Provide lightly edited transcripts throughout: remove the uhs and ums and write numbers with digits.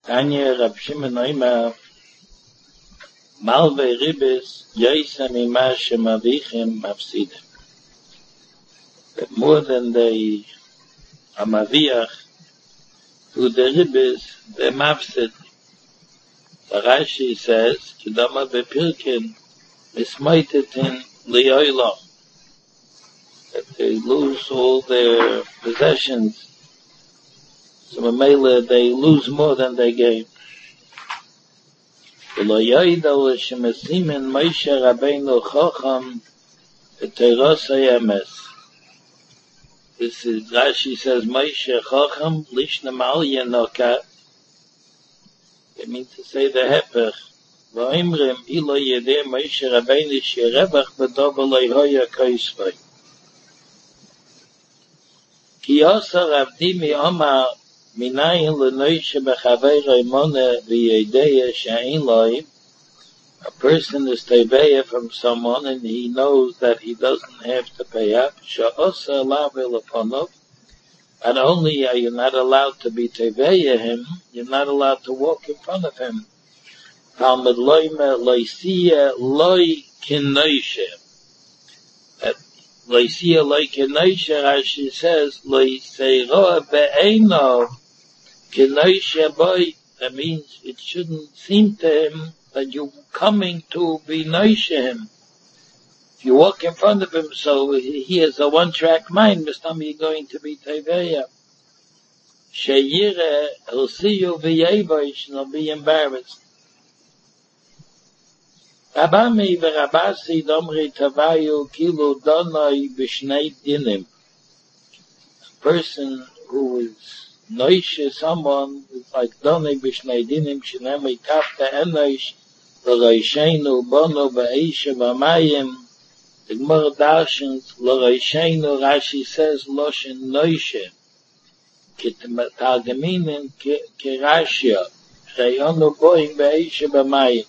Tanya Rab Shimon Oimer Malvei Ribis Yoisa Mima Shemavichim Mafsidim. That more than they are Maviach, through the Ribis, they Mafsid. The Rashi says, Kedama Bepirkin Mismoitetin Li'olam. That they lose all their possessions. So Mamela, they lose more than they gain. V'lo yoidal shemesimin Moshe Rabbeinu Chacham v'teiros hayemes. This is, Rashi says, Moshe Chacham lishna mal yenokat. It means to say the hepech. V'oimrim ilo yedeh Moshe Rabbeinu shirevach b'dobo lo'hoya koisvay. Ki yosar avdi mi omar Minayin l'noishe b'chavei raimone v'yedeya she'ein lo'im. A person is teveya from someone and he knows that he doesn't have to pay up. She'osa lavel uponov. Not only are you not allowed to be teveya him, you're not allowed to walk in front of him. Talmud loime loisiya loi kinoishe. Loisiya loi kinoishe, Rashi says, loiseroa be'enov. That means it shouldn't seem to him that you're coming to be noishe him. If you walk in front of him, so he has a one-track mind, Mr. you're going to be teveya. Sheyire, he'll see you v'yevoish, and he'll be embarrassed. Rabami v'rabasi domri tavayu kilu donoi b'shnei dinim. A person who is Noish someone is like Donig Bishnei Dinim Shinemi Kafta Enosh L'Roishenu Bono Ba'isha B'Mayim. The Gemara Darshans L'Roishenu, Rashi says Loshin Noishe Targaminim Kirashia Chayonu Boim Ba'isha B'Mayim.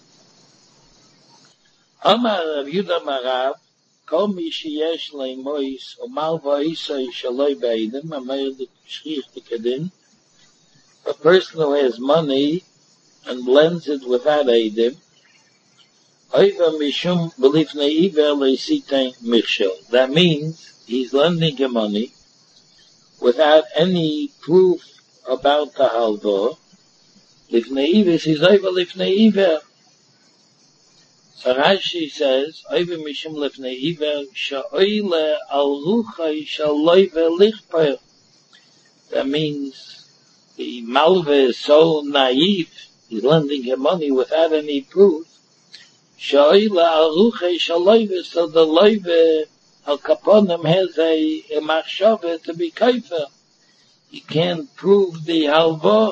Amar Rav Yudah Marav Kol mi sheyesh leimois umal va'isai shaloi b'eidim amir l'shchich t'kedin. A person who has money and lends it without eidim, oiva mishum b'lifnei iver le'sitein michshel. That means he's lending him money without any proof about the halva. Lifnei iver, he's oiva lifnei iver. So Rashi says, Oive Mishum Lefnei Iver, Sha'oile al Ruchai Sha'loive Lichper. That means the Malve is so naive, he's lending him money without any proof. Sha'oile al Ruchai Sha'loive, so the Loive al Kaponim has a machshava to be kaifer. He can't prove the halva.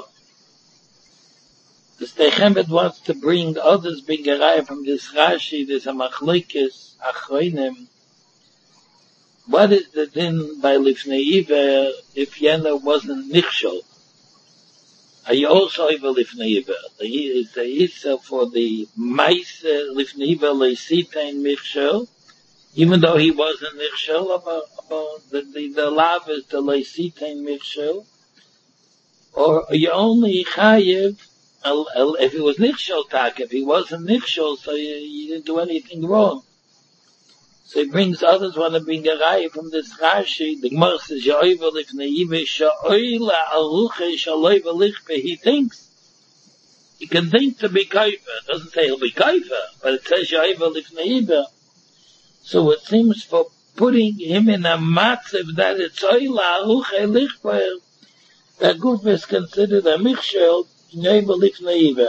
The Steichemet wants to bring others bingeraya from this Rashi, this Amachlikis, Achroinim. What is the din by Lifnei Iver if Yena wasn't Nichshol? Are you also Iver Lifnei Iver? Is the Issa for the Maise Lifnei Iver Leisitein Michshol? Even though he wasn't Nichshol, about the lav is the Leisitein Michshol? Or are you only Chayev if he was Nichshol Tak, if he wasn't Nichshol, so you didn't do anything wrong. So he brings others want to bring a raya from this Rashi. The Gemara says, Ya'oiva lifnei Iver sha'oila al ruchei sha'loiva lichpe. He thinks, he can think to be kaifer. It doesn't say he'll be kaifer, but it says Ya'oiva lifnei Iver. So it seems for putting him in a matzav that it's oila al ruchei lichpe, that guf is considered a michshel, Ya'oiva lifnei Iver.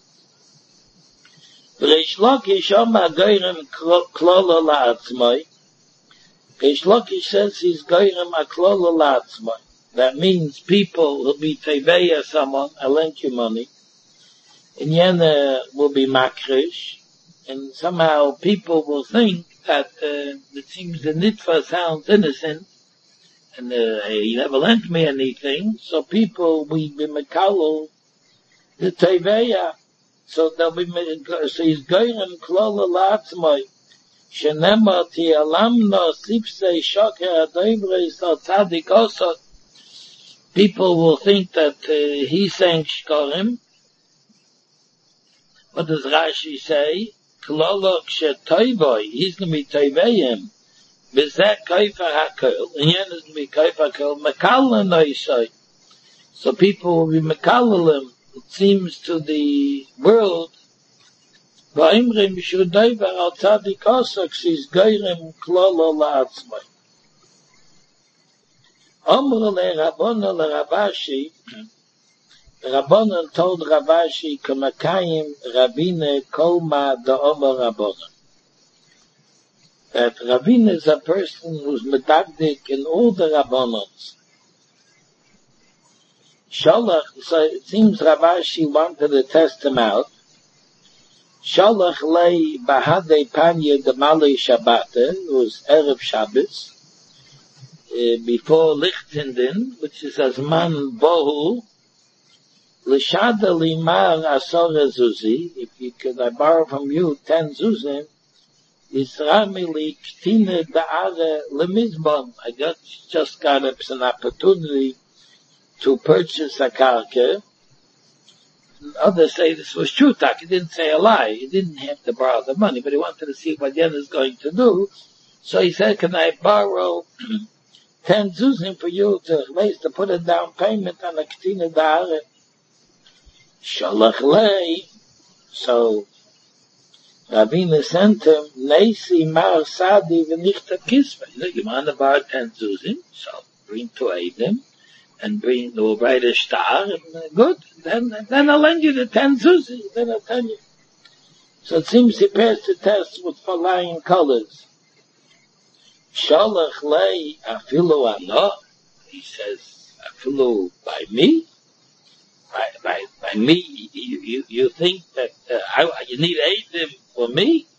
Reish Lakish Omar Goyrem Klola La'atzmai. Reish Lakish says he's Goyrem a Klola La'atzmai. That means people will be Teveya someone, I lent you money, and Yena will be Makrish, and somehow people will think that it seems the Nitva sounds innocent, and he never lent me anything, so people will be Mekalul, the Teveya. So they'll be, so he's Goyrem Klola La'atzmai. Shenema Ti'alamno Sipsei Shoker Adoivre Sal Tzadik Osot. people will think that he's saying shkorim. What does Rashi say? Klolok shetoivoy, he's going to be toiveyim. V'zeh koifer hakol, and yen is going to be koifer hakol, mekalla noisoi. So people will be mekallalim, it seems to the world, v'imrim shudoiver al tzadik osok, she's goyrem klolo la'atzmai. Omru le Ravashi, Rabbanan told Ravashi, Kamakayim Rabine Kolma da Omer Rabbanan. That Rabine is a person who's medagdik in all the Rabbanans. Sholach, so it seems Ravashi wanted to test him out. Sholach lei bahade panya de Malei Shabbate, it was Erev Shabbos, before Lichtenden, which is as man bohu, L'shada limar asora zuzi, if you could, I borrow from you 10 zuzim, Yisrami li ktine da'are lemizbon. I just got an opportunity to purchase a karka. Others say this was true, he didn't say a lie, he didn't have to borrow the money, but he wanted to see what the other is going to do. So he said, can I borrow 10 zuzim for you to put a down payment on a ktine da'are? Sholach lei, so Rabbeinu sent him, Neisi mar sadi v'nichta kisva. You want to borrow 10 zuzim, so bring 2 Eidim, and we'll write a star, and good, then I'll lend you the 10 zuzim, then I'll tell you. So it seems he passed the test with flying colors. Sholach lei, afilu ano, he says, afilu by me? By me, you think that you need Eidim for me?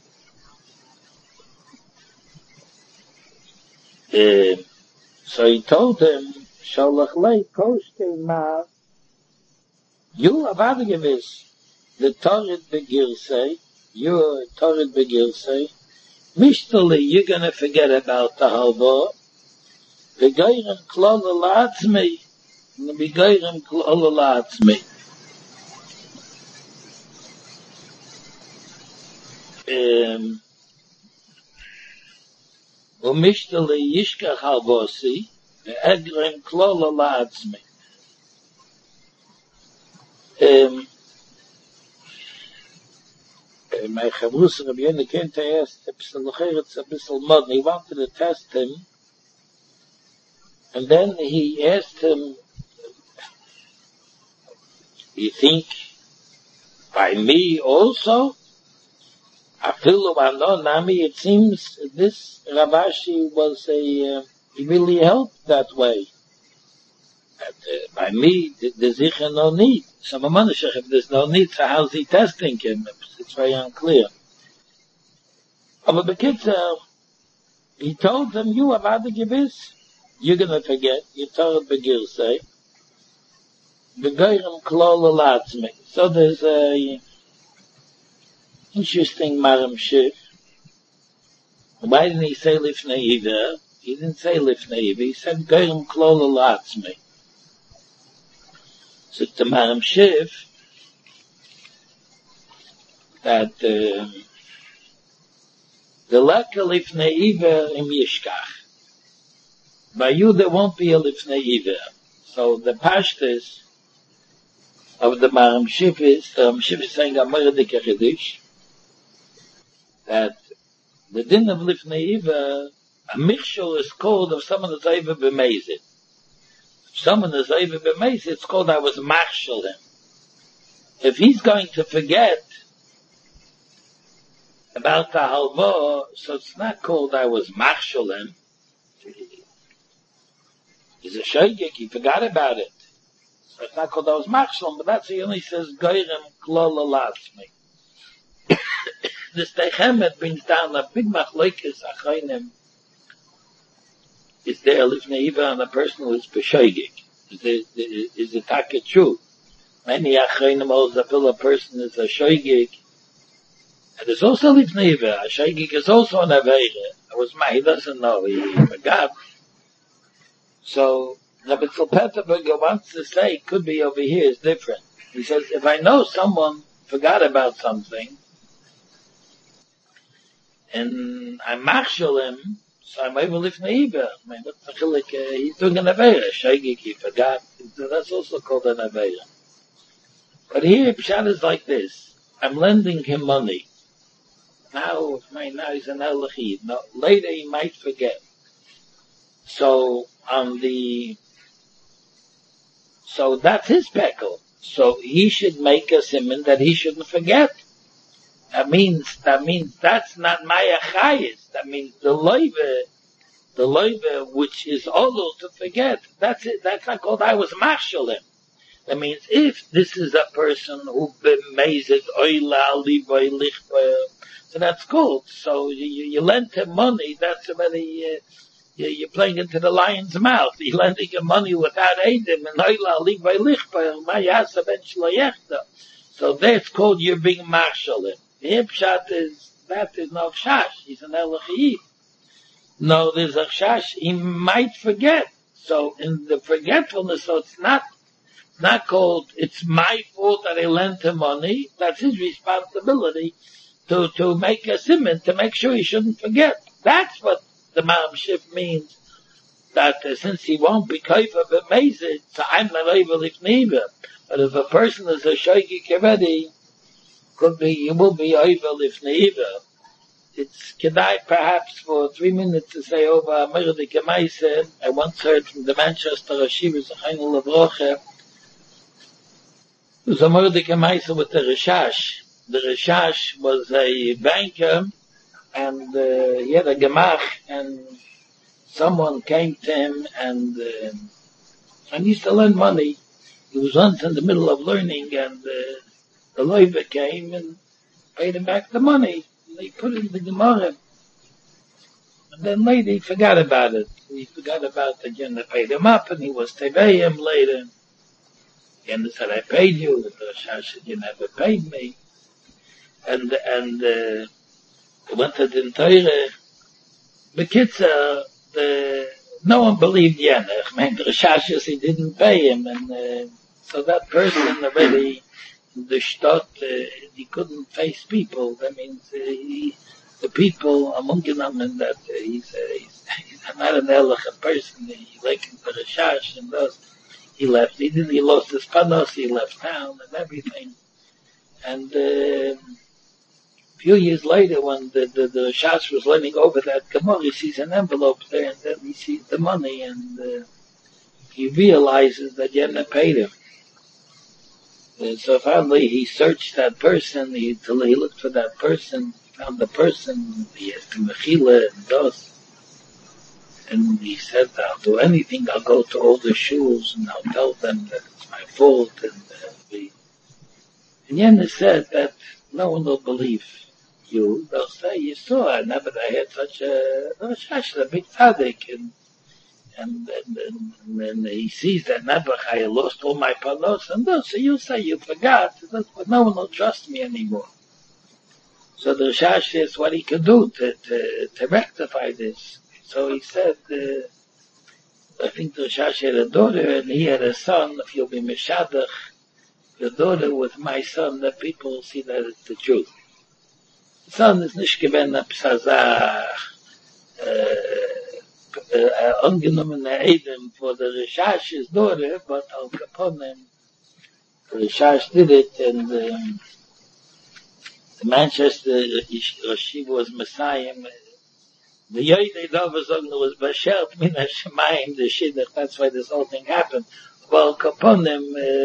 So he told him, Sholach lei koshte ma, you have gewiss, the Torah begirsei, your Torah begirsei, mishtali, you're going to forget about the halva, v'geiren klol la'atzmei, Nabigayim klol la'atzmei. Umishtali yishkach halvosi, ve'egrim klol la'atzmei. My Chavrus Rabbi Yonah came to ask, it's a little modern, he wanted to test him, and then he asked him, you think by me also? Afilu ano nami, it seems this Ravashi was he really helped that way. That, by me, there's no need. So if there's no need, so how's he testing him? It's very unclear. But he told them, you have other gibis, you're gonna forget, you told Begir say, so there's a interesting Maram Shif. Why didn't he say Lifnei Iver? He didn't say Lifnei Iver, he said Goyim Klol Alatzmi. So the Maram Shif that the Leka Lifnei Iver im Yishkach. By you there won't be a Lifnei Iver. So the Pashtas of the Maram Shif is saying Amar Dike Chiddush, that the din of Lifnei Iver, a mixture is called of someone that's over b'meizit. If someone is over b'meizit, it's called I was marshal him. If he's going to forget about the halva, so it's not called I was marshal him. He's a shogeg, he forgot about it. So it's not called I was marshal, but that's he only says goyrem klol alatzmi. This Techemet brings down a big machlokes achronim. Is there Lifnei Iver on a person who is b'shogeg? Is it taka true? Many achronim also feel a person is a shogeg. And there's also Lifnei Iver. A shogeg is also an aveira. He doesn't know. He forgot. So Rabbi Petterberger wants to say, could be over here, is different. He says, if I know someone forgot about something, and I marshal him, so I'm able to lift neighbor. I mean, what's the chilik? He's doing an avera. Shaygik, he forgot. That's also called an avera. But here, Pshat is like this. I'm lending him money. Now he's an elachid. Now, later he might forget. So that's his peckle. So he should make a simon that he shouldn't forget. That means that's not my achayis. That means the loive which is olo to forget. That's it. That's not called I was marshalim. That means if this is a person who bemazed oila liboy lichboy, so that's good. So you lend him money. That's already you're playing into the lion's mouth. You're lending him money without aiding and oila liboy lichboy mayasa ben shloyechta. So that's called you're being marshalim. The Pshat is, that is no chash. He's an elachid. No, there's a chash. He might forget. So in the forgetfulness, so it's not called, it's my fault that I lent him money. That's his responsibility to make a simon, to make sure he shouldn't forget. That's what the Ma'am Shif means. That since he won't be kaifa b'mezid, so I'm not able if neither. But if a person is a shaygik already, could be, you will be over if neighbor. It's kedai perhaps for 3 minutes to say over Amirdik Amaisa. I once heard from the Manchester Yeshiva Zechaynu Levrocha. It was Amirdik Amaisa with the Rishash. The Rishash was a banker and he had a gemach and someone came to him and he used to lend money. He was once in the middle of learning and the loiva came and paid him back the money. And they put it in the Gemara. And then later he forgot about it. He forgot about it again. They paid him up and he was teveyim later. And he said, I paid you. The Rosh said, you never paid me. And he went to the Torah. Bekitzer, no one believed Yenech. I mean, the Rosh says he didn't pay him. And so that person already, the Stott, he couldn't face people. That means the people among them, and that he's not an elegant person. He like the Rishash and those. He left. He lost his panos. He left town and everything. And a few years later, when the Rishash was leaning over that Gemara, he sees an envelope there, and then he sees the money, and he realizes that Yenna paid him. So finally he searched that person, he looked for that person, found the person, he asked him Mechila and those. And he said, I'll do anything, I'll go to all the shuls and I'll tell them that it's my fault. And Yenna said that no one will believe you. They'll say, you saw, I never had such a big tzaddik. And he sees that Nebuch, I lost all my panos, and those, so you say you forgot, but no one will trust me anymore. So the Rishash says what he could do to rectify this. So he said, I think the Rishash had a daughter, and he had a son. If you'll be Meshadach, your daughter with my son, that people will see that it's the truth. The son is Nishkeben Psazach, ungenommen Edom for the Rishash's daughter, but Al Kaponim, the Rishash did it, and the Manchester Yeshiva was Messiah. The Yoidei Dovazogna was Bashert Min HaShemayim, the Shidduch, that's why this whole thing happened. Well, Kaponim,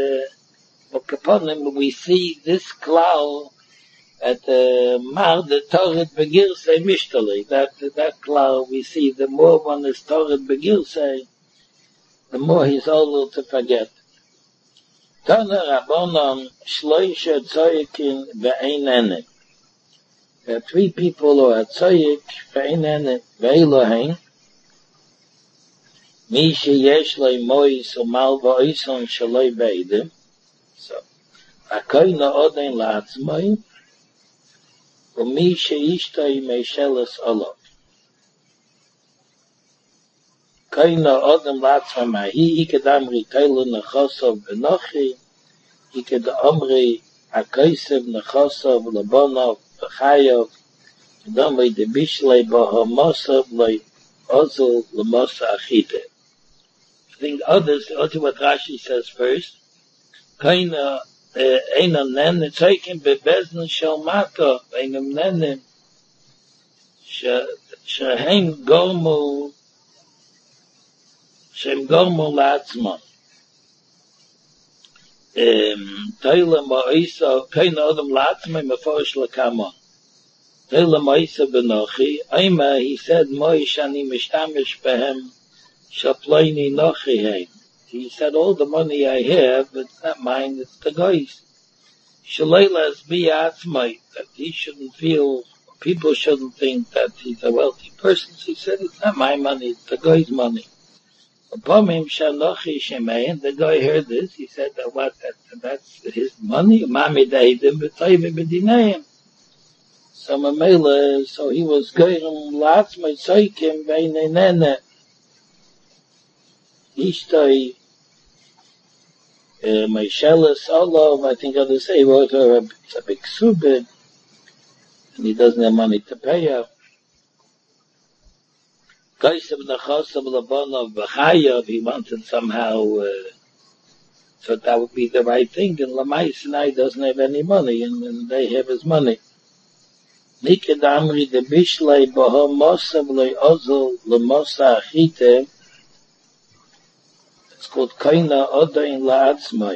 we see this klal at Mar the Torah Begirse Mishtali. That klal we see, the more one is Torah Begirse, the more he's able to forget. Tana Rabbanon Shloisha Tzoyikin Ve'ein Enek. There are 3 people who are Tzoyik Ve'ein Enek Ve'elohein. Mi sheyesh lo mois umal v'oison shaloi beidem. So, Akoyna oden la'atzmoi, ומי שאישתו ימי שלס עולו. Kaina Adam Latzma he could amri Taylor Nachosov Benochi, he could amri Akaisev Nachosov Labonov Bechayov, Damri the Bishle Bahamosov like Ozil Lamosa Achite. I think others, also what Rashi says first, Kaina Einam Nen taken Bebezn Shalmata, Einam Nen Shahem Gormu Shem Gormu Latzman. Taylor Ma'isa, Kaina Adam Latzman, Meforish Lakama. Taylor Ma'isa Benochi, Aima, he said, Moishani Mishtamish Behem, Shaplaini Nochi Heim. He said, all the money I have, it's not mine, it's the guy's. Shalaylas Biatzmai, that he shouldn't feel, people shouldn't think that he's a wealthy person. So he said, it's not my money, it's the guy's money. Upon him, Shanochi Shemein, the guy heard this, he said, that's his money, Mami Deidim, B'tayim B'dinayim. So Mamela, so he was going, Latzmai Tzaikim, Beinenene, Ishtoi, my Shelis Olov, I think others say, wrote her a big subid, and he doesn't have money to pay her. Kaisav Nachosav Labonov B'chayav, he wanted somehow, so that would be the right thing, and Lamai Sinai doesn't have any money, and they have his money. Niked Amri the Bishlei Boho Mosav Le Ozol Lamosa Achite, it's called Kaina Odain La'atzmai.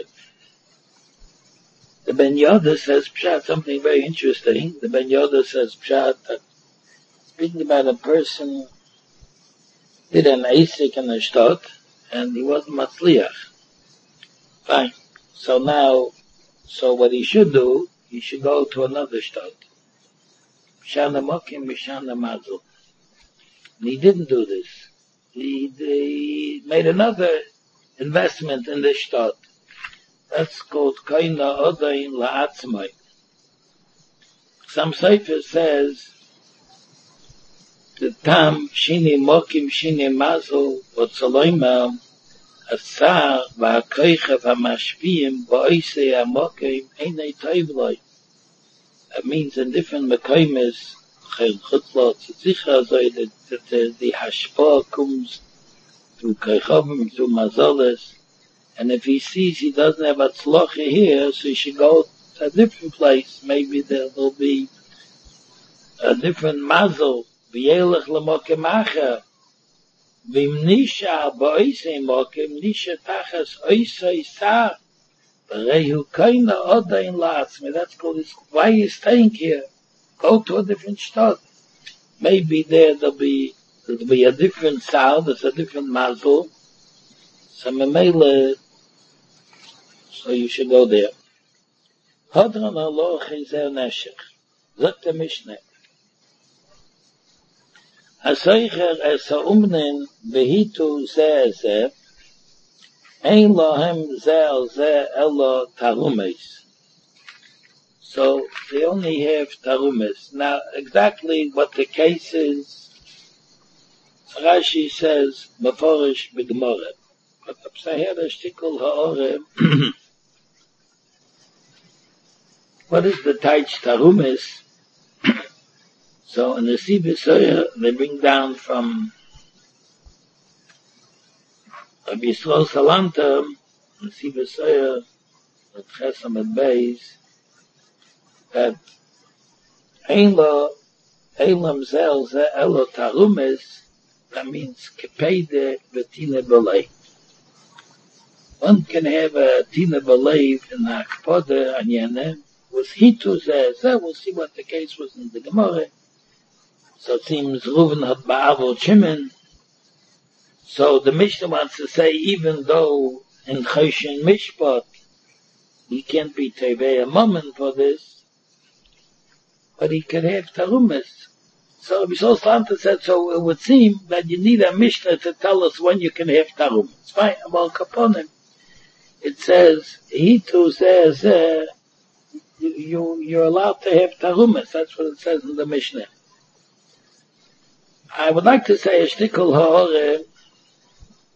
The Ben Yoda says Pshat, something very interesting. The Ben Yoda says Pshat, that speaking about a person did an Asik in a Shtot, and he wasn't Matzliach. Fine. So what he should do, he should go to another Shtot. Shana Mokim, Mishana Mazel. And he didn't do this. He made another investment in the Shtad. That's called Kaina Odain La'atzmai. Some Sefer says the Tam Shini Mokim Shini Mazel Otzaloima Asar Va'akoicha V'amashpiyim Ba'oisei HaMokim Einei Toivloi. That means in different Mekoimes Chutzlot Tzitzicha Zoi that the Hashpah comes through Kaychovim, through Mazoles, and if he sees he doesn't have a tzlocha here, so he should go to a different place. Maybe there will be a different Mazol, V'yelech L'mokem Acher, V'im Nisha Ba'oisei Mokem, Nisha Tachas Oisei Sar, V'rehu Kaina Odain La'atzmai. That's called this. Why are you staying here? Go to a different state. Maybe there'll be a different sound, there's a different mazel. So Mamela, so you should go there. Hadran Allah Chizer Neshech. Zot the Mishnah. Hasoicher es ha'umnen behitu zeh zeh, ein lohem zeh al zeh elo tarumes. So they only have tarumes. Now, exactly what the case is, Rashi says, Meforish B'Gemara. But the Psahera Shtikul Ha'ore, what is the Taich Tarumis? So in the Sibir they bring down from Rabbi Yisrael Salanta, the Sibir Soyer, the Chesam at Beis, that Einlo, Eilam Zel, Ze Elo Tarumis, that means Kepede V'Tina B'Lei. One can have a Tina B'Lei in the Akpode Anyene, was Hitu Zeh, we'll see what the case was in the Gemara. So it seems Reuven had Ba'avol Shimon. So the Mishnah wants to say, even though in Choshen Mishpat, he can't be Tevei a moment for this, but he could have Tarumis. So Rabbi Salanta said, so it would seem that you need a Mishnah to tell us when you can have Tarum. It's fine, about Kaponim. It says, Hitu Zeh, you're allowed to have Tarumis. That's what it says in the Mishnah. I would like to say a shtikul ha'ore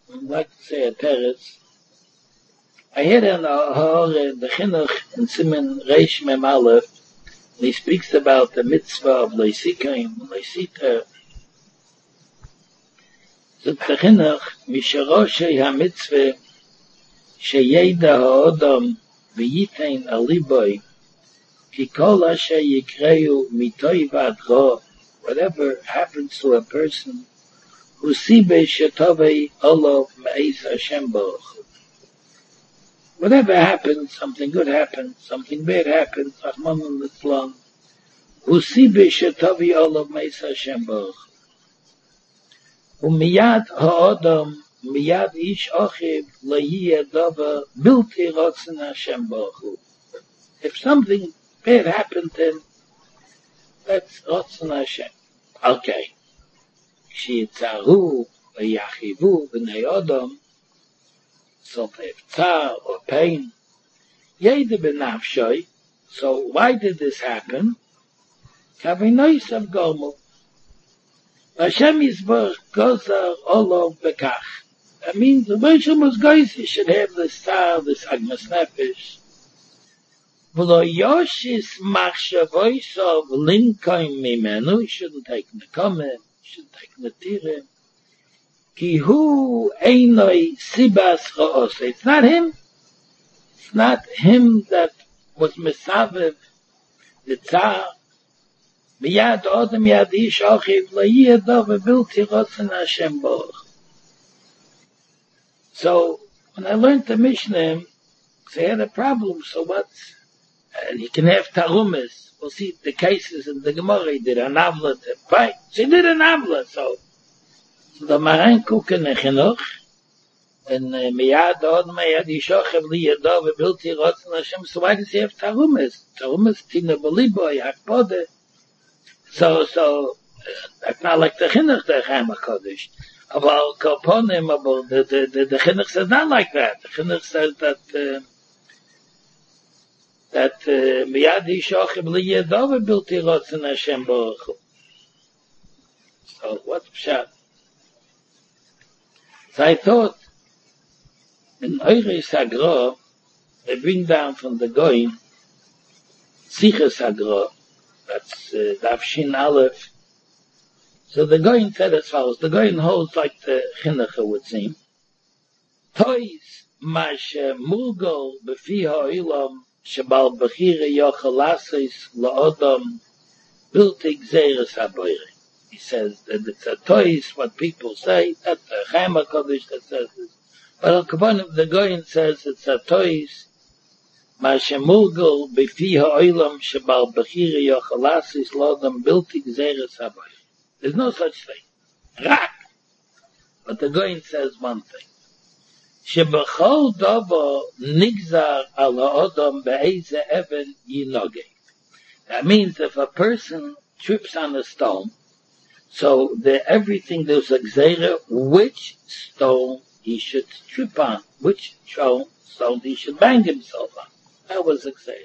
I'd like to say a teretz. I hear in the Chinuch in Siman Reish Mem Aleph, and he speaks about the mitzvah of Leisikaim, Leisita. So the Chinuch, Misharoshei HaMitzvah, Sheyeda HaOdam, V'yitein Aliboi, Ki kol asher yikreu mitoy v'adro, whatever happens to a person, who sibe shetovei olav me'ez Hashem Baruch. Whatever happens, something good happens, something bad happens, Rahman al-Islam, who sibe shetovei olav me'ez Hashem Baruch. Umiyad ha'odam, miyad ish ochiv, la'yiyeh dava, bilti rotzen Hashem Baruch. If something bad happened to him, that's rotzen Hashem. Okay. כשיצערו ויחיבו בני אדם, so they have tsar or pain, yede benafshoi. So why did this happen? Kavinois of Gomu. Hashem Yisborach gozar olov bekach. That means the Moshe Mosgoysi should have this tsar, this agmas nefesh. V'lo yoshis machshavoisov linkoim mimenu. He shouldn't take nekomim, shouldn't take netirim. Ki hu einoi sibas cha'os. It's not him. It's not him that was mesavev the tzar. Miyad odem yad ish ochiv la'yeh dove bilti rotzen Hashem Baruch. So when I learned the Mishnah, they had a problem. So what's and he can have tarumas. We'll see the cases in the Gemara. He did an avla to fight. She did an avla. So the Maran Kuken Chinuch and miyad od miyad yishochev liyadav v'bilti rotzen Hashem. So why does he have tarumas? Tarumas tina b'libo yakpode. So that's not like the Chinuch the Chaim HaKadosh. About Koponim, about the Chinuch says not like that. The Chinuch says that miyad yishochev liyadav v'bilti rotzen Hashem Baruch. So what's pshat? So I thought, in Eure Sagra, they bring down from the Goin, Sicha Sagra, that's Daf Shin Aleph. So the Goin said as follows, the Goin holds like the Chinuch would seem. Tois mashe murgol befi ha'olam shebal bechire yochel lasis la'odam bilti gzeres haboire. He says that it's a tois, what people say, that's the Chaim HaKadosh that says this. But Al-Kabonim, the Goyin says it's a tois, ma'ashemurgul befi ha'olam shebal bechire yochelasis lodam bilti gzeres habayim. There's no such thing. Rak. But the Goyin says one thing. Shebechol dobo nigzar al ha'odam be'eze even yinogeh. That means if a person trips on a stone, so everything there's a gzeira, which stone he should trip on, which stone he should bang himself on. That was a gzeira.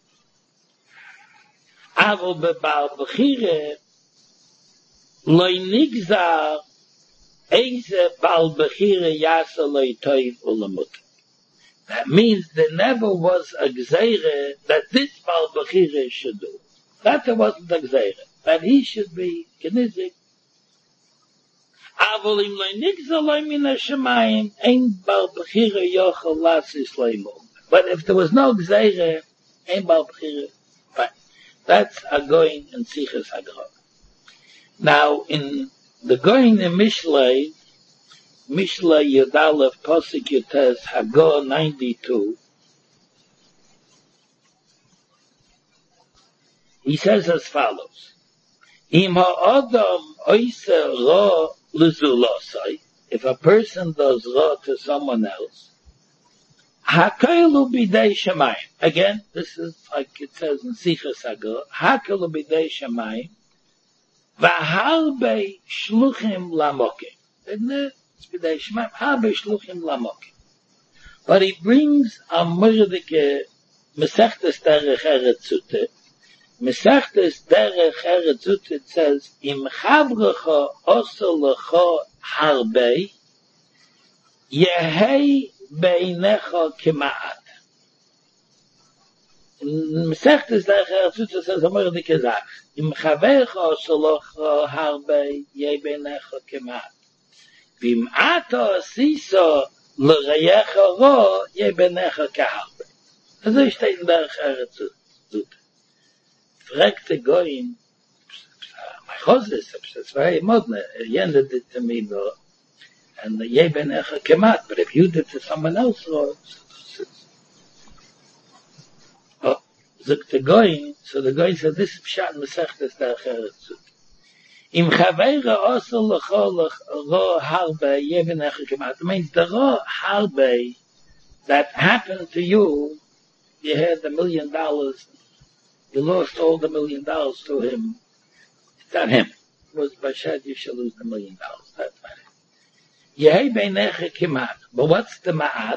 Avol bebal bechire loy nigzar eize bal bechire yasa loy toiv ulamut. That means there never was a gzeira that this bal bechire should do. That there wasn't a gzeira. That he should be kenizik. Avolim loy nigzar loy min hashamayim ein bal bechire yochel lasis loymo. But if there was no gzeira, ein bal bechire, fine. That's a going in Sichas Hagra. Now in the going in Mishlei Yudalev Posik Yutes Hagar 92, he says as follows: Im ha'adam oise ra l'zulosai, if a person does ra to someone else, hakaylu b'dei shamayim. Again, this is like it says in Sichas Hagar, hakaylu b'dei shamayim, v'harbe shluchim lamokim. Isn't it? It's b'dei shamayim, harbe shluchim lamokim. But he brings a murdike Mesechtes derech eretz zute. Mesechtes derech eretz zute, it says, im chavrecha osa lecha harbe, Yehei beinecha kema'at. Mesechtes der Chatzutz says a more dike Sach. Im chavecha shalocha harbe yehei beinecha kema'at. Vim ato siso l'reyecha ro yehei beinecha keharbe. Also steht in der Chatzutz. Fragt the Goyim, my chosses, it's very modern, Yenda did to me, though, and the Yeben Echa Kemat, but if you did to someone else, so the Goyim said, this is Pshat Mesechtes der Cheretzut. Im Chaveira also l'cholach ro harbe Yeben Echa Kemat. It means the ro harbe that happened to you, you had $1 million, you lost all the $1 million to him. It's not him. It was Bashad, you shall lose the $1 million. That's not him. Yehei beinecha kimat. But what's the ma'at?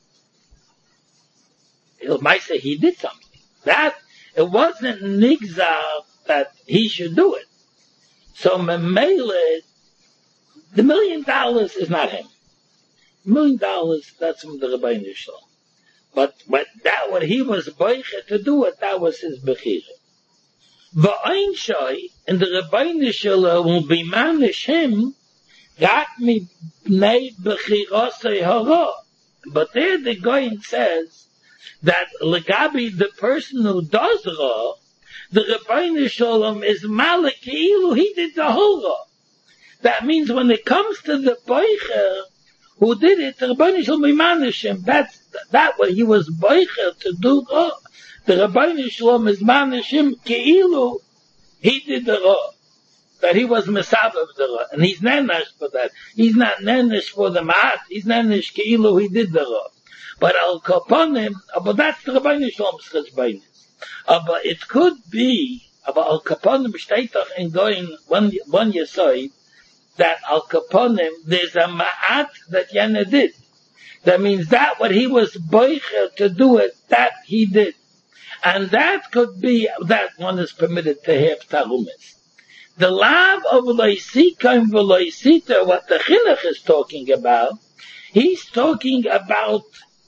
It might say he did something. That, it wasn't nigzar that he should do it. So Memele, the $1 million is not him. $1 million, that's from the Rabbeinu Shalom. But what he was boiche to do it, that was his bechira. V'oin shoy, and the Rabbeinu Shalom will be manish him, got me nei bechirosei hara. But there the Goyin says that legabi, the person who does ra, the Rabbeinu Shalom is malik keilu, he did the whole ra. That means when it comes to the boicher who did it, the Rabbeinu Shalom will be manish him. That way he was boicher to do ra. The Rabbeinu Shalom is manishim keilu, he did the ra. That he was mesab of the ra. And he's nenesh for that. He's not nenesh for the ma'at. He's nenesh keilu, he did the ra. But al kaponim, but that's the Rabbeinu Shalom's cheshbainis. But it could be, but al kaponim steht doch in going one yesod, that al kaponim, there's a ma'at that Yana did. That means that what he was boicher to do it, that he did. And that could be, that one is permitted to have tarumis. The lav of loisika v'loisita, what the chinuch is talking about, he's talking about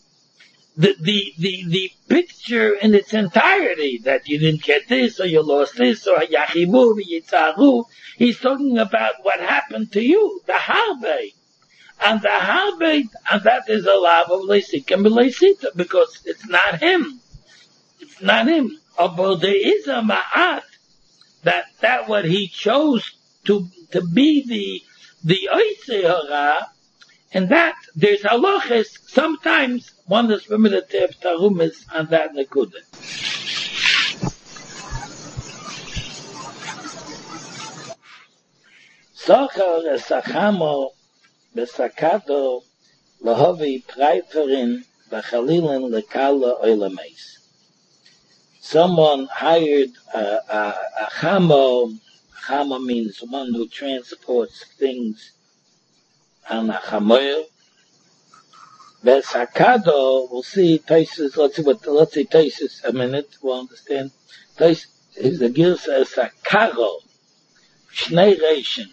the picture in its entirety, that you didn't get this, or you lost this, or yachivu v'yitzaru. He's talking about what happened to you, the harbe. And the harbe, and that is a lav of loisika v'loisita, because it's not him. It's not him. But there is a ma'at that what he chose to be the oisei hara, and that there's halachas, sometimes one is permitted to have tarumis on that nekudah. Socher esachamo besakado lahovi preiferin v'chalilin lekala oilameis. Someone hired a chamo. Chamo means one who transports things on a chamoyer. Besakado, we'll see Taisus, let's see Taisus a minute, we'll understand. Taisus is the Gilsa Sakaro, Shnei Reishin.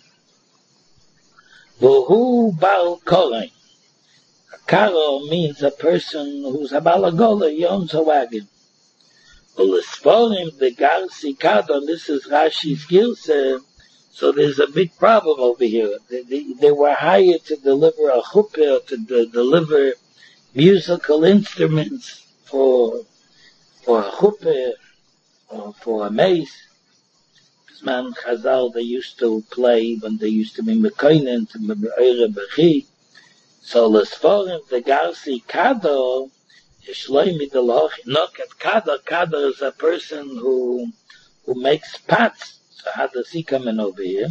Vuhu Bal Korein. Karo means a person who's a balagola, he owns a wagon. Ulisforim, the Garsi Kado, this is Rashi's Gilsa, so there's a big problem over here. They were hired to deliver a chuppah, to deliver musical instruments for a chuppah, or for a mace. Man Chazal, they used to play when they used to be mekoinen, to me'ere bechi. So l'sforim, the Garsi Kado, Yishloimi Deloch, Noket Kado. Kado is a person who makes pots. So how does he come in over here?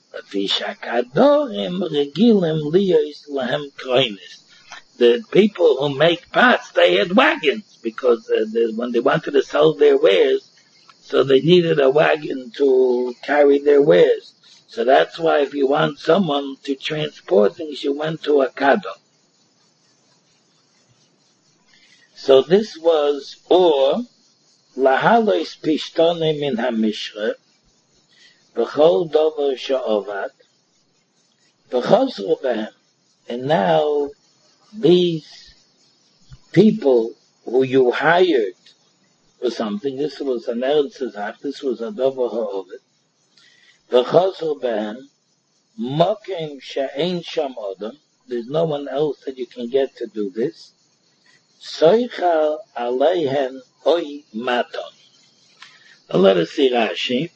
The people who make pots, they had wagons, because when they wanted to sell their wares, so they needed a wagon to carry their wares. So that's why if you want someone to transport things, you went to a kado. So this was, or, lahalois pishtone min hamishra, v'chol dover sha'ovat, v'chosru behem. And now, these people who you hired for something, this was an Eretz, this was a Dover Ha'ovet, v'chazor behen, mokim she'ein sham odom, there's no one else that you can get to do this, soichal aleihen oi maton. Now let us see Rashi.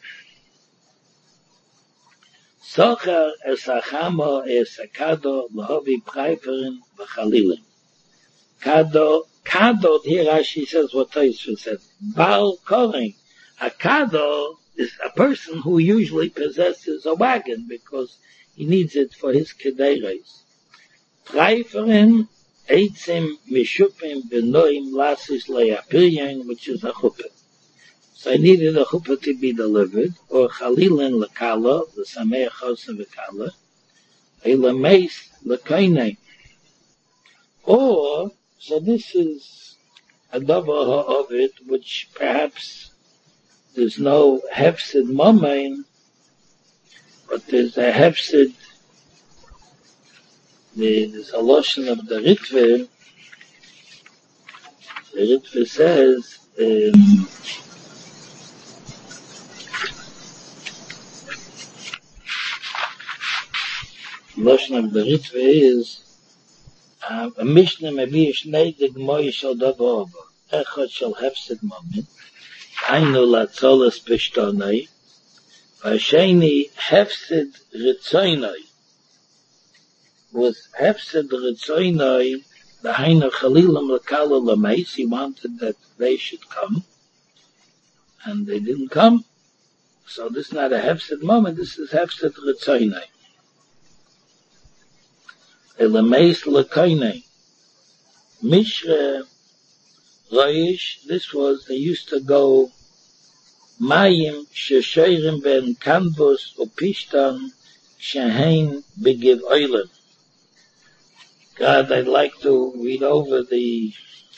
Socher es achamo es akado lahovi preiferin v'chalilim. Kado, here Rashi says what Tosfos said. Baal koring. A kado is a person who usually possesses a wagon because he needs it for his kederos. Preiferin eitzim mishupim benoim lasis le'apiryan, which is a chuppah. So I needed a chuppah to be delivered, or chalilin lekala, the sameach chosim v'kala, a lemeis lekainei. Or, so this is a davar ha'ovid, which perhaps there's no hefsid momein, but there's a hefsid, there's a lotion of the Ritve. The Ritve says, lotion of the Ritve is a Mishnah maybe shneidig moy shel davar echad shel hefsid momin ainu latzolas pishtonai v'asheni hefsid ritzoinai was hefsid ritzoinai the hainu chalilam lekala lameis. He wanted that they should come and they didn't come, so this is not a hefsid moment, this is hefsid ritzoinai. Elameis lekainei. Mishre Roish, this was, they used to go Mayim shesheirim ben kanvos upishtan shehein begiv oilim. God, I'd like to read over the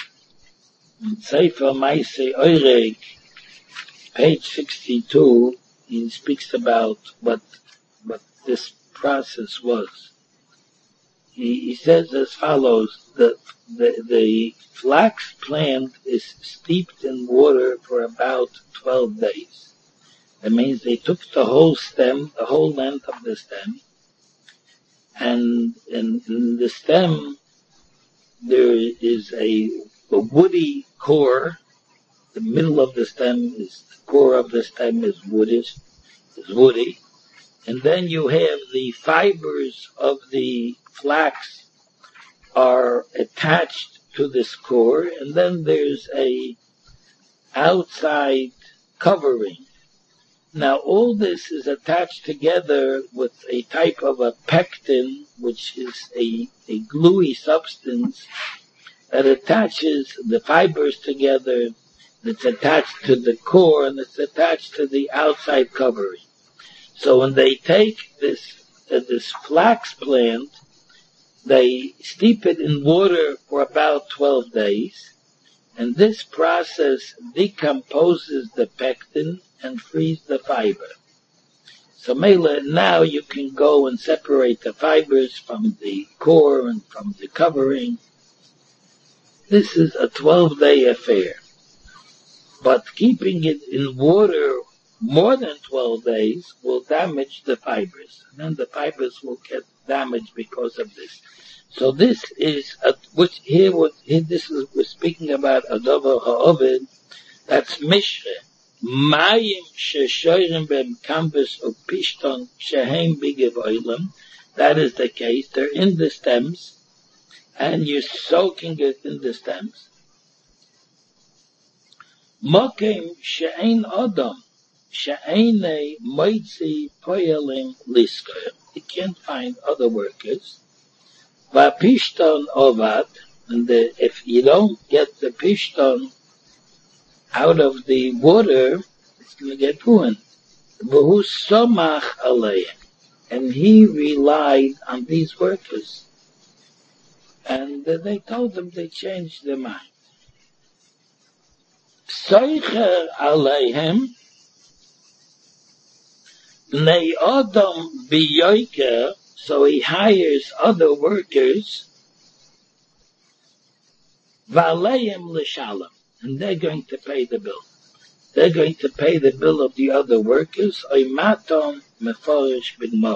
Sefer Maaseh Oireg, page 62. He speaks about what this process was. He says as follows, that the flax plant is steeped in water for about 12 days. That means they took the whole stem, the whole length of the stem, and in the stem there is a woody core. The middle of the stem is, the core of the stem is woody, and then you have the fibers of the flax are attached to this core, and then there's a outside covering. Now all this is attached together with a type of a pectin, which is a gluey substance that attaches the fibers together, that's attached to the core, and it's attached to the outside covering. So when they take this flax plant, they steep it in water for about 12 days, and this process decomposes the pectin and frees the fiber. So Mela, now you can go and separate the fibers from the core and from the covering. This is a 12-day affair. But keeping it in water more than 12 days will damage the fibers. And then the fibers will get damaged because of this. So this is, we're speaking about a davar ha'ovid, that's Mishre. Mayim sheshoirim ben kambus upishton sheheim bigiv oilam. That is the case. They're in the stems, and you're soaking it in the stems. Mokim she'ein odom she'einei moitzi poyelim liskoyim. You can't find other workers. Va'pishton ovad, and if you don't get the pishton out of the water, it's going to get ruined. V'hu somach aleim, and he relied on these workers. And they told them they changed their mind. Soicher aleihem, bnei odom biyoiker, so he hires other workers, V'aleim l'shalom. And they're going to pay the bill. They're going to pay the bill of the other workers. Oimaton meforish b'gmorah.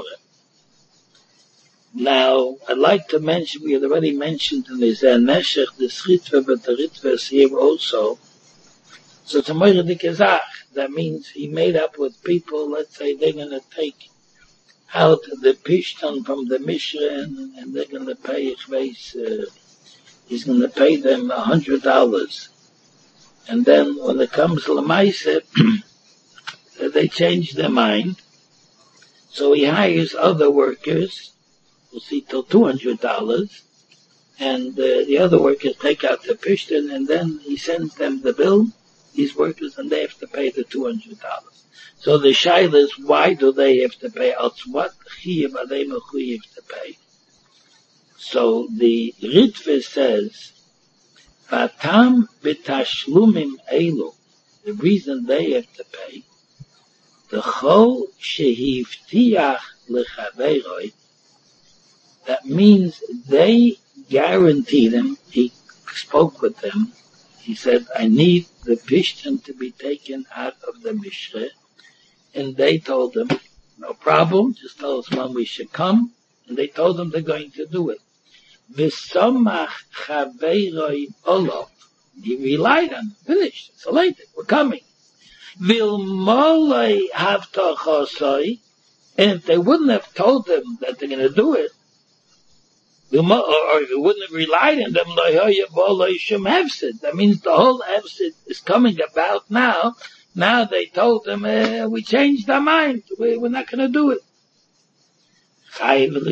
Now, I'd like to mention, we had already mentioned in the Neshech, the Ritva, but the Ritva is here also. So it's a moiridik ezach. That means he made up with people, let's say they're going to take out the pishtan from the Mishra and they're going to pay, he's going to pay them $100. And then when it comes to Lamaisa, they change their mind. So he hires other workers, we'll see, till $200, and the other workers take out the pishtan, and then he sends them the bill, these workers, and they have to pay the $200. So the shaila is, why do they have to pay? What chiyuv are they mechuyev to pay? So the Ritva says, Vatam b'tashlumim elu, the reason they have to pay, the chol shehivtiach lechaveroi, that means they guarantee them, he spoke with them, he said, I need the pishtan to be taken out of the Mishra, and they told him, no problem, just tell us when we should come, and they told him they're going to do it. V'samach chaveiroi olav, he relied on them, finished, it's late, we're coming. V'ilmolei havtachosoi, and if they wouldn't have told them that they're going to do it, or if you wouldn't have relied on them, that means the whole hefsid is coming about now. Now they told them, we changed our mind. We're not going to do it. So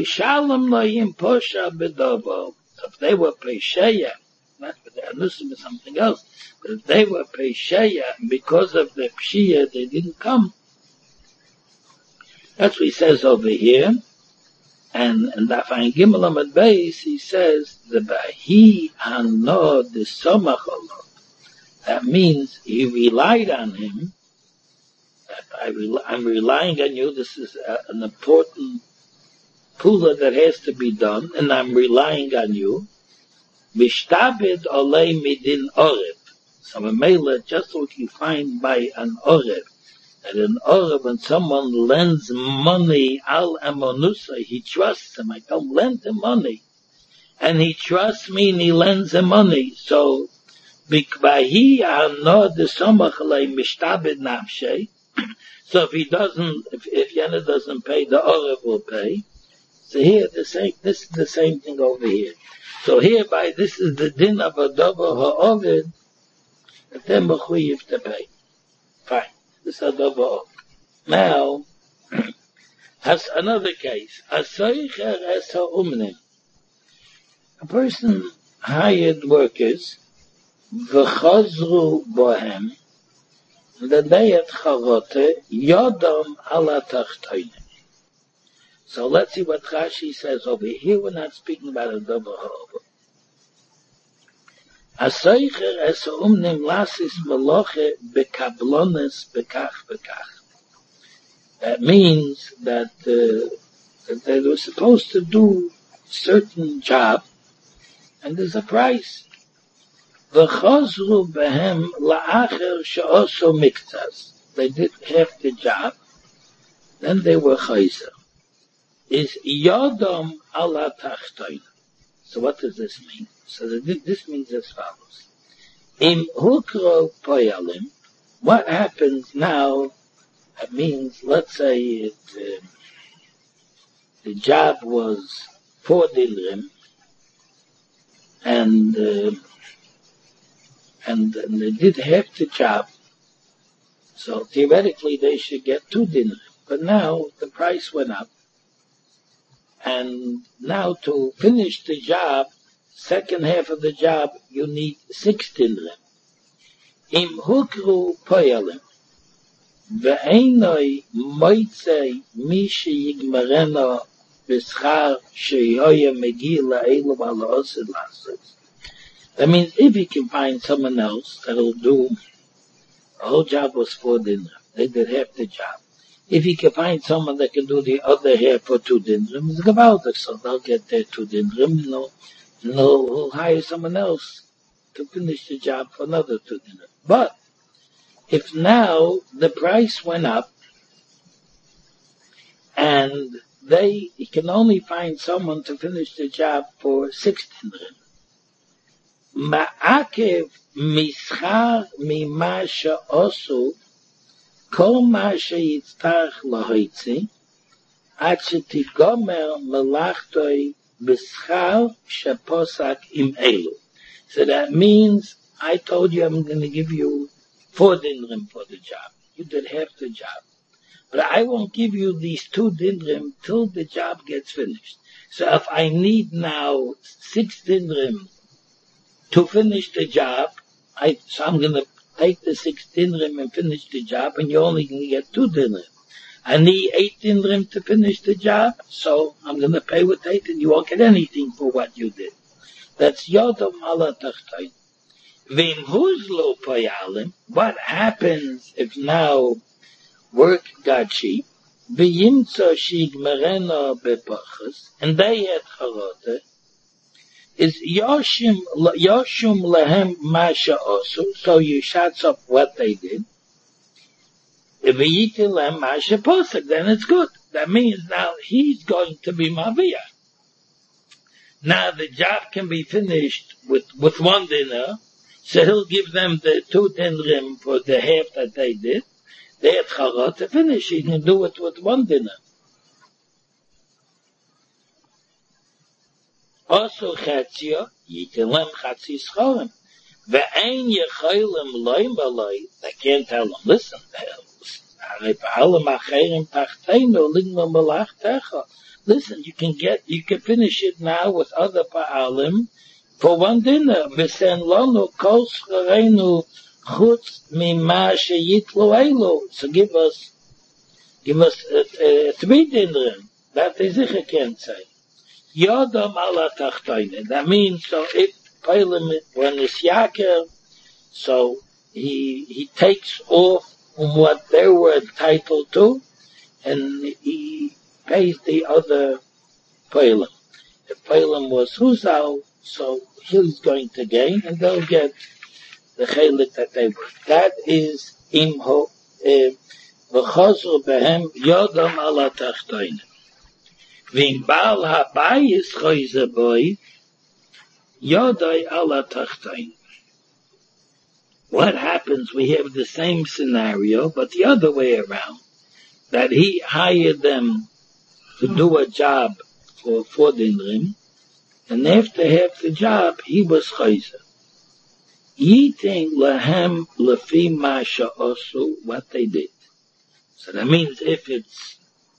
if they were Pesheya, not for the Anusim or something else, but if they were Pesheya, because of the Pshia, they didn't come. That's what he says over here. And Dafan Gimel Amud Beis, he says, the Bahi Hano the Somacholot. That means he relied on him. That I'm relying on you. This is an important pula that has to be done, and I'm relying on you. Mishtabed olei midin orev. So a mailer, just what you find by an orev. That an orev, when someone lends money al amonusa, he trusts him. I don't lend him money. And he trusts me and he lends him money. So, bikvahi anod somachalei mishtabed nafshe. So if he doesn't, if Yana doesn't pay, the orev will pay. So here, this is the same thing over here. So hereby, this is the din of a double ha'ovid, that they're mechuyev to pay. Fine. This is a double. Now, has another case. A person hired workers, v'chazru bohem, the day at charote, yodam ala tachtoine. So let's see what Rashi says over here. We're not speaking about a double ha'ovid. Asaycher es umnim lasis meloche bekablones bekach bekach. That means that they were supposed to do certain job, and there's a price. V'chazru behem la'acher she'oso miktas. They did half the job, then they were chayzer. Is yodom ala tachtoin. So what does this mean? So this means as follows. Im hukro poyalim, what happens now, that means, let's say the job was 4 dinrim, and they did half the job, so theoretically they should get 2 dinrim. But now the price went up, and now to finish the job, second half of the job, you need 6 dinrim. Im hukru poyalim, ve'enoi moitzei mi sheyigmareno b'schar sheyoya megi la'elu v'ala'osid lasos. That means if you can find someone else that'll do, the whole job was 4 dinrim. They did half the job. If you can find someone that can do the other half for 2 dinrim, it's about it. So they'll get their 2 dinrim, and they'll hire someone else to finish the job for another 2 dinner. But if now the price went up and he can only find someone to finish the job for 6 dinner. Ma'akev mischar mima she'osu kol ma sheyitztach lahoitzi ad shetigomer melachtoi b'schar sheposak im elu. So that means I told you I'm going to give you 4 dinrim for the job. You did half the job. But I won't give you these 2 dinrim till the job gets finished. So if I need now 6 dinrim to finish the job, so I'm going to take the 6 dinrim and finish the job, and you're only going to get 2 dinrim. I need 8 dinrim to finish the job, so I'm going to pay with 8, and you won't get anything for what you did. That's Yodom ala Tachtoin. Vim huzlo payalim. What happens if now work got cheap? V'yimtzo shigmereno bepachas, and they had charota. Is yoshum lehem masha osu, so you shuts up what they did. V'yitil lehem masha posek, then it's good. That means now he's going to be maviyah. Now the job can be finished with 1 dinner, so he'll give them the 2 dinrim for the half that they did. They had charot to finish. He can do it with 1 dinner. Also chatzio, yitilem chatzi schorim. Ve'ein yecholim loim baloi. They can't tell them, listen, listen, you can finish it now with other pa'alim for 1 dinner. V'sen lonu kol schorenu chutz mima sheyitlu elu. So give us 3 dinner. That is ich can't say. Yodam ala tachtoine. That means, so if Peilim, when it's Yaker, so he takes off what they were entitled to, and he pays the other Peilim. If Peilim was Huzal, so he's going to gain, and they'll get the chelik that they were. That is imho, v'chazor behem yodam ala tachtoine. V'im bal habayis choyze boy, yodai ala tachtoine. What happens? We have the same scenario, but the other way around. That he hired them to do a job for 4 dinrim, and after half the job, he was chayzer. Eating lahem lefi masha osu, what they did. So that means if it's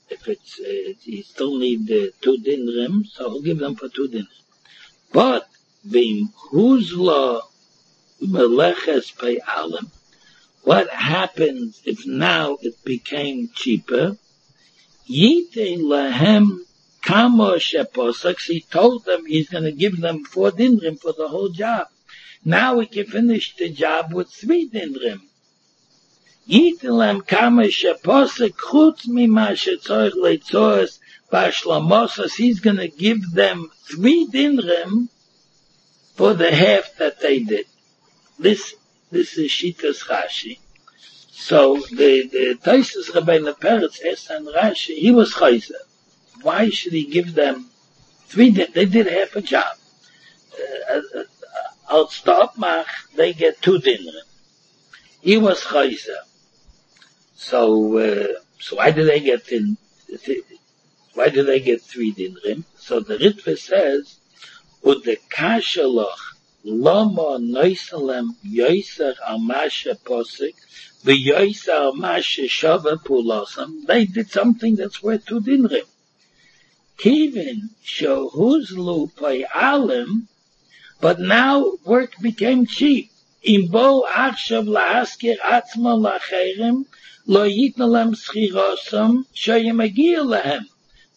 you still need 2 dinrim, so he'll give them for 2 dinrim. But vim huzla meleches pei alim. What happens if now it became cheaper? Yite lahem kamo sheposaks. He told them he's going to give them 4 dinrim for the whole job. Now we can finish the job with 3 dinrim. Yite lahem kamo sheposek chutz mima shetzorich leitzores bashlamosas. He's going to give them 3 dinrim for the half that they did. This is Shitas Rashi. So the Taisus Rabbeinu Peretz asked on Rashi, he was chayzer. Why should he give them 3? They did half a job. Al Stopmach, they get 2 dinrim. He was chayzer. So why do they get 3 dinrim? So the Ritva says, Ude kashalach lama noisalem yoiser amasha posik v'yoiser amasha shava pulasam. They did something that's worth 2 dinrim. Kivin shohuzlu payalim, but now work became cheap. Imbo achshav la'askir atzma la'cherim lo yitnalem schirosam shoyemagir lahem.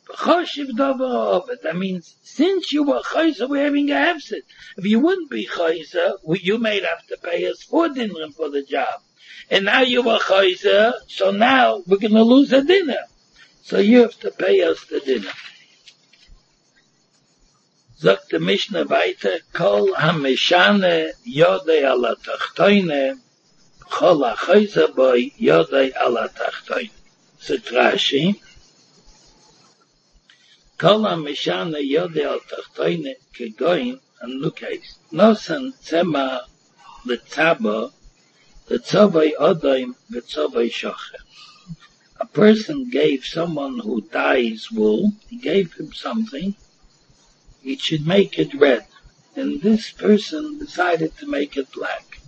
That means, since you were chayzer, we're having a hefset. If you wouldn't be chayzer, you may have to pay us 4 dinrim for the job. And now you were chayzer, so now we're going to lose a dinner. So you have to pay us the dinner. Sagt der Mishnah weiter, Kol ha-meshane yodei ala tachtoine, Chol ha-choyze boi yodei ala tachtoine. Sagt Rashi, Kol ha-meshane yodei ala tachtoine, kegoin, and look at Nosan tzema l'tzaba, l'tzavai odoim, l'tzavai shocher. A person gave someone who dyes wool, he gave him something, he should make it red. And this person decided to make it black.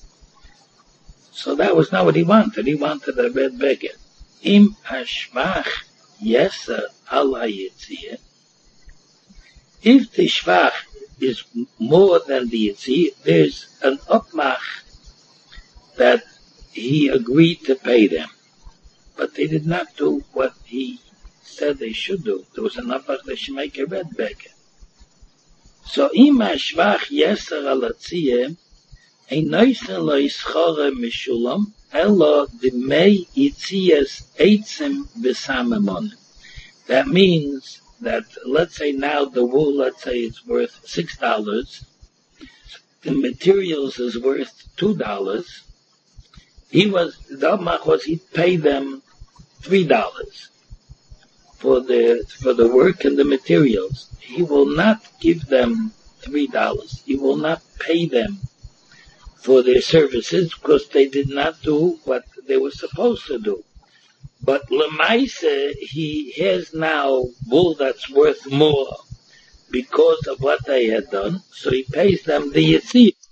So that was not what he wanted. He wanted a red beggar. Im hashvach yesa al hayitziyah. If the shvach is more than the yitziyah, there's an upmach that he agreed to pay them. But they did not do what he said they should do. There was an upmach they should make a red beggar. So im hashvach yeser al hatziyah, ein neisen lo ischore mishulam, elo dimei yitziyas eitzim v'samemon. That means that, let's say now the wool, let's say it's worth $6, the materials is worth $2. The upmach was he'd pay them $3 for the work and the materials. He will not give them $3. He will not pay them for their services because they did not do what they were supposed to do. But Lemaise, he has now wool that's worth more because of what they had done, so he pays them the yitziyah.